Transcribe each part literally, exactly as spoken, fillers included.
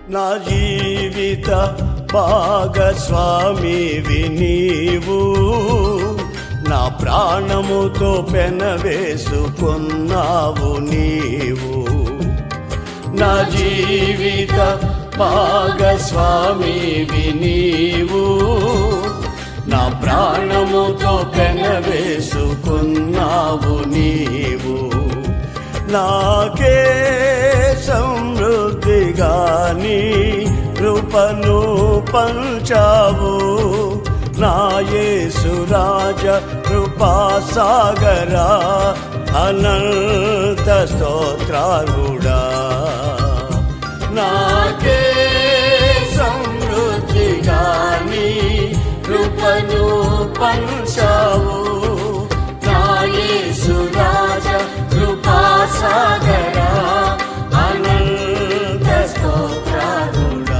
నా జీవిత భాగస్వామివి నీవు, నా ప్రాణముతో పెనవేసుకున్నావు నీవు. నా జీవిత భాగస్వామివి నీవు, నా ప్రాణముతో పెనవేసుకున్నావు నీవు. నాకే సమృద్ధిగా నీ కృపను పంచావు, నా యేసు రాజ కృపాసాగరా, అనంత స్తోత్రార్హుడా. నాకే సమృద్ధిగా నీ కృపను పంచావు, నా యేసు రాజ కృపాసాగరా, అనంత స్తోత్రార్హుడా.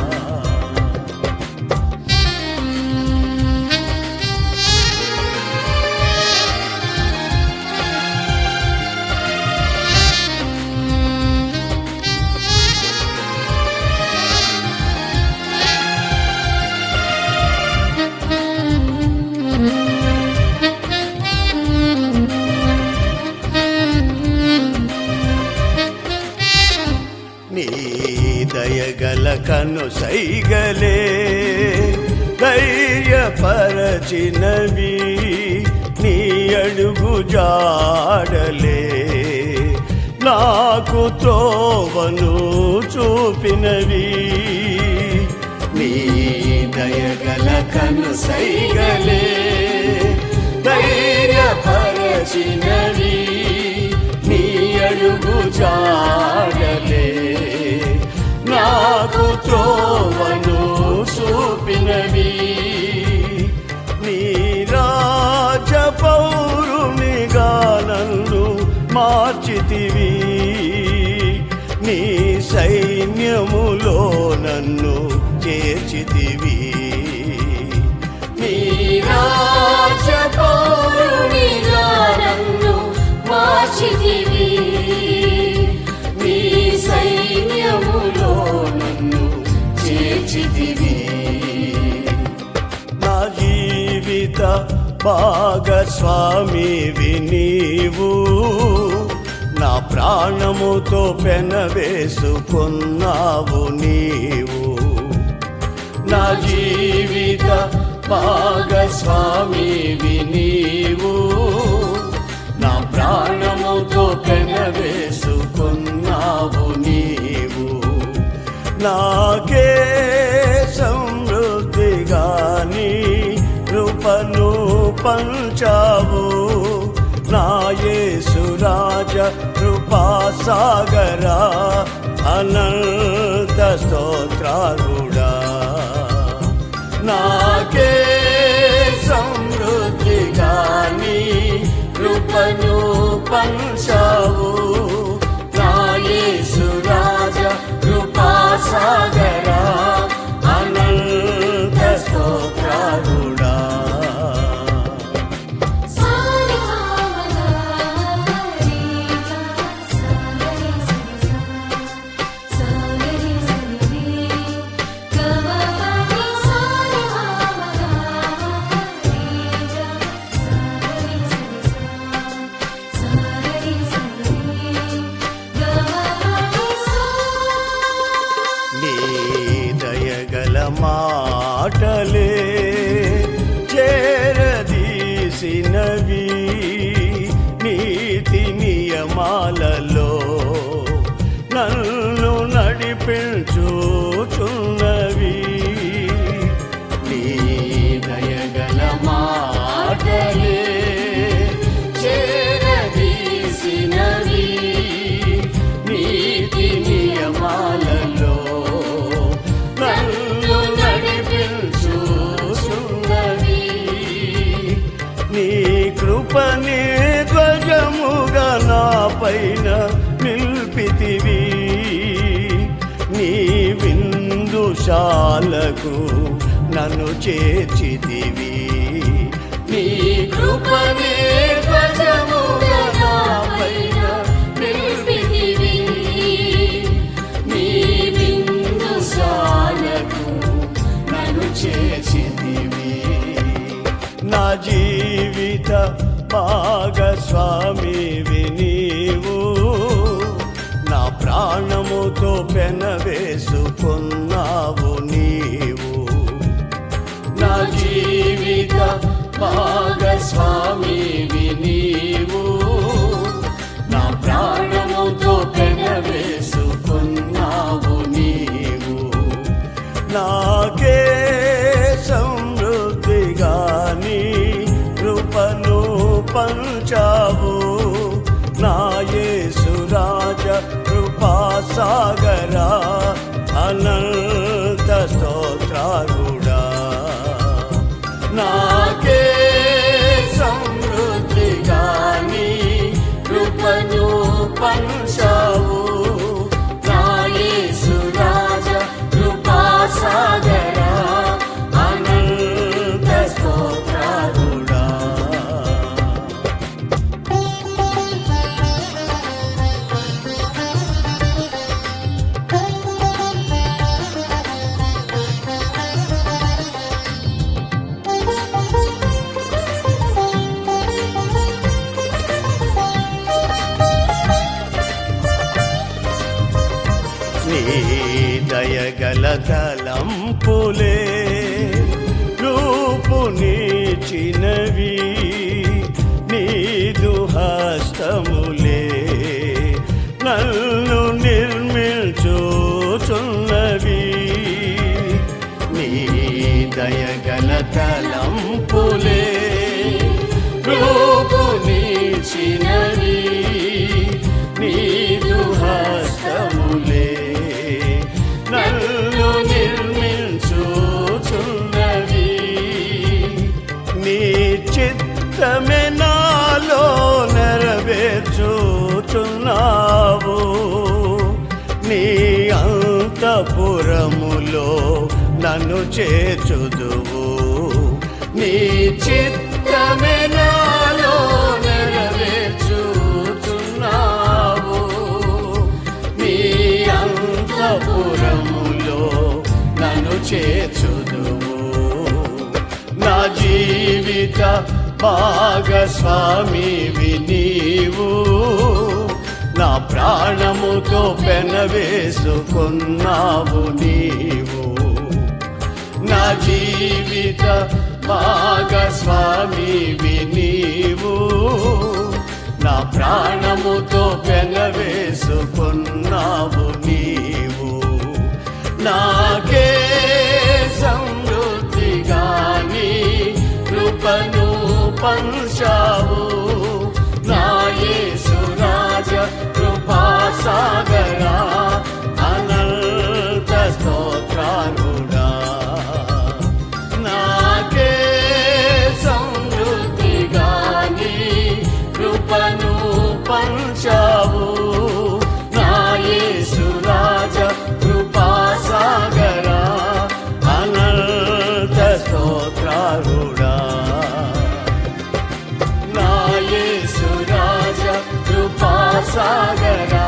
నీ దయగల కను సైగలే ధైర్యపరచినవి, నీ అడుగు జాడలే నాకు త్రోవను చూపినవి. నీ దయగల కను సైగలే ధైర్యపరచినవి, నీ అడుగు జాడలే నాకు త్రోవను చూపినవి. నీ రాజ పౌరునిగా నన్ను మార్చితివి, నీ సైన్యములో నన్ను చేర్చితివి. నీ రాజ పౌరునిగా నన్ను మార్చితివి, నీ సైన్యములో నన్ను చేర్చితివి. నా జీవిత భాగస్వామివి నీవు, నా ప్రాణముతో పెనవేసుకున్నావు నీవు. నా జీవిత భాగస్వామివి నీవు, నా ప్రాణముతో పెనవేసుకున్నావు నీవు. నాకే సమృద్ధిగా నీ కృపను పంచావు, నా యేసు రాజ కృపాసాగరా, అనంత స్తోత్రార్హుడా. నాకే సమృద్ధిగా నీ కృపను పంచావు, నా యేసు రాజ కృపాసాగరా, అనంత స్తోత్రార్హుడా. మాటలే చేరదీసినవి, నీతి నియమాలలో నన్ను నడిపించుచున్నవి. నీ దయగల మాటలే చేరదీసినవి, నీతి నియమాలలో నీ కృపనే ధ్వజముగా నా పైన నిల్పితివి, నీ విందుశాలకు నన్ను చేర్చితివి. నీ కృపనే ధ్వజముగా నా పైన నిల్పితివి, నీ విందు జీవిత భాగస్వామివి నీవు, నా ప్రాణముతో పెనవేసుకున్నావు నీవు. నా జీవిత భాగస్వామివి నీవు, నా ప్రాణముతో పెనవేసుకున్నావు నీవు. నాకే సమృద్ధిగా నీ కృపను పంచావు, నా యేసు రాజ కృపాసాగరా, అనంత స్తోత్రారుడా. నాకే సమృద్ధిగా నీ కృపను పంచావు, నా యేసు రాజ కృపాసాగరా, అనంత స్తోత్రారుడా. నీ దయగల తలంపులే రూపునిచ్చినవి, నీదు హస్తములే నన్ను నిర్మించుచున్నవి. నీ దయగల తలంపులే రూపునిచ్చినవి, నీదు హస్తములే నన్ను నిర్మించుచున్నవి. నీ చిత్తమే నాలో నెరవేర్చుచున్నావు, నీ అంతఃపురములో నన్ను చేర్చుదువు. నీ చిత్తమే నాలో నెరవేర్చుచున్నావు, నీ అంతఃపురములో నన్ను చేర్చుదువు. నా జీవిత భాగస్వామివి నీవు, నా ప్రాణముతో పెనవేసుకున్నావు నీవు. నా జీవిత భాగస్వామివి నీవు, నా ప్రాణముతో పెనవేసుకున్నావు నీవు. నాకే సమృద్ధిగా నీ కృపను పంచావు, నా యేసు రాజ కృపాసాగరా, అనంత స్తోత్రారుడా. నాకే సమృద్ధిగా నీ కృపను పంచావు, నా యేసు రాజ కృపాసాగరా, అనంత స్తోత్రారుడా. నా యేసు రాజ కృపాసాగరా,